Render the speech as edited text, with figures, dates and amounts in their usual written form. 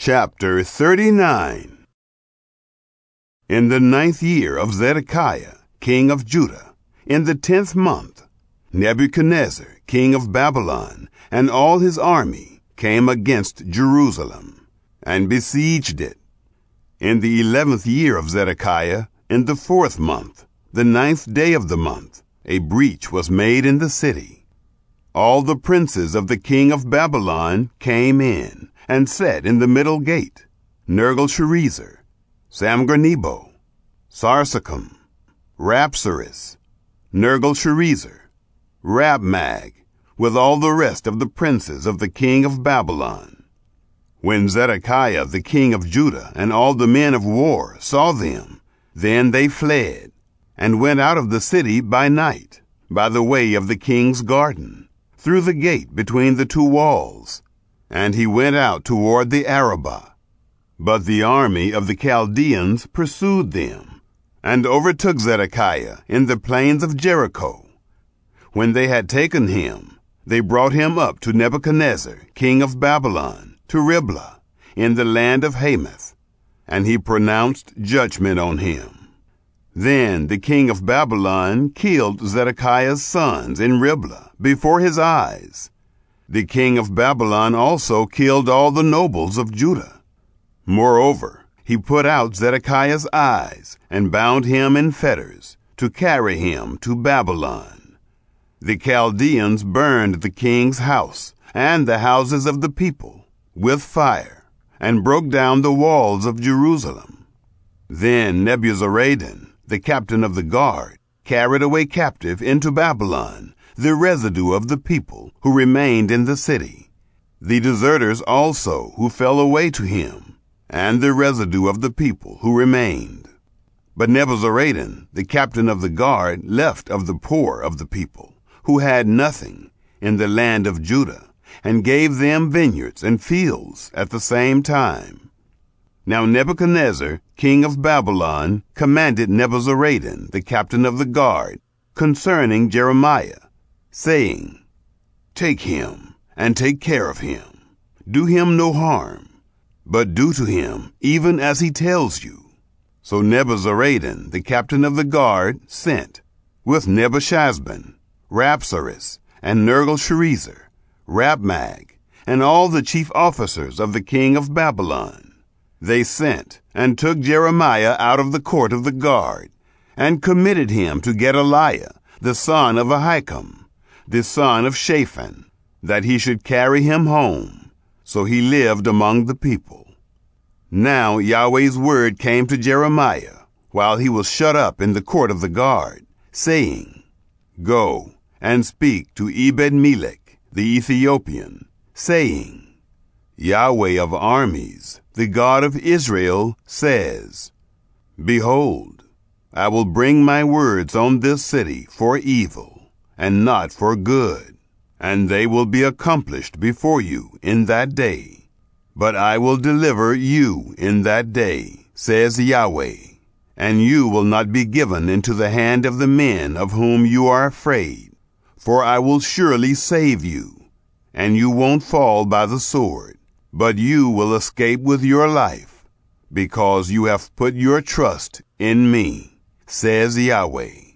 Chapter 39. In the 9th year of Zedekiah, king of Judah, in the 10th month, Nebuchadnezzar, king of Babylon, and all his army came against Jerusalem, and besieged it. In the 11th year of Zedekiah, in the 4th month, the 9th day of the month, a breach was made in the city. All the princes of the king of Babylon came in, and sat in the middle gate, Nergal-Sharezer, Samgar-Nebo, Sarsechim, Rapsaris, Nergal-Sharezer, Rabmag, with all the rest of the princes of the king of Babylon. When Zedekiah the king of Judah and all the men of war saw them, then they fled, and went out of the city by night, by the way of the king's garden, through the gate between the two walls, and he went out toward the Arabah. But the army of the Chaldeans pursued them, and overtook Zedekiah in the plains of Jericho. When they had taken him, they brought him up to Nebuchadnezzar, king of Babylon, to Riblah, in the land of Hamath, and he pronounced judgment on him. Then the king of Babylon killed Zedekiah's sons in Riblah before his eyes. The king of Babylon also killed all the nobles of Judah. Moreover, he put out Zedekiah's eyes and bound him in fetters to carry him to Babylon. The Chaldeans burned the king's house and the houses of the people with fire, and broke down the walls of Jerusalem. Then Nebuzaradan, the captain of the guard, carried away captive into Babylon the residue of the people who remained in the city, the deserters also who fell away to him, and the residue of the people who remained. But Nebuzaradan, the captain of the guard, left of the poor of the people, who had nothing, in the land of Judah, and gave them vineyards and fields at the same time. Now Nebuchadnezzar, king of Babylon, commanded Nebuzaradan, the captain of the guard, concerning Jeremiah, saying, "Take him, and take care of him. Do him no harm, but do to him even as he tells you." So Nebuzaradan, the captain of the guard, sent, with Nebuchadnezzar, Rapsaris, and Nergal-Sharezer, Rabmag, and all the chief officers of the king of Babylon. They sent, and took Jeremiah out of the court of the guard, and committed him to Gedaliah, the son of Ahikam, the son of Shaphan, that he should carry him home. So he lived among the people. Now Yahweh's word came to Jeremiah, while he was shut up in the court of the guard, saying, "Go and speak to Ebed-Melech the Ethiopian, saying, Yahweh of armies, the God of Israel, says, Behold, I will bring my words on this city for evil, and not for good, and they will be accomplished before you in that day. But I will deliver you in that day, says Yahweh, and you will not be given into the hand of the men of whom you are afraid, for I will surely save you, and you won't fall by the sword, but you will escape with your life, because you have put your trust in me, says Yahweh."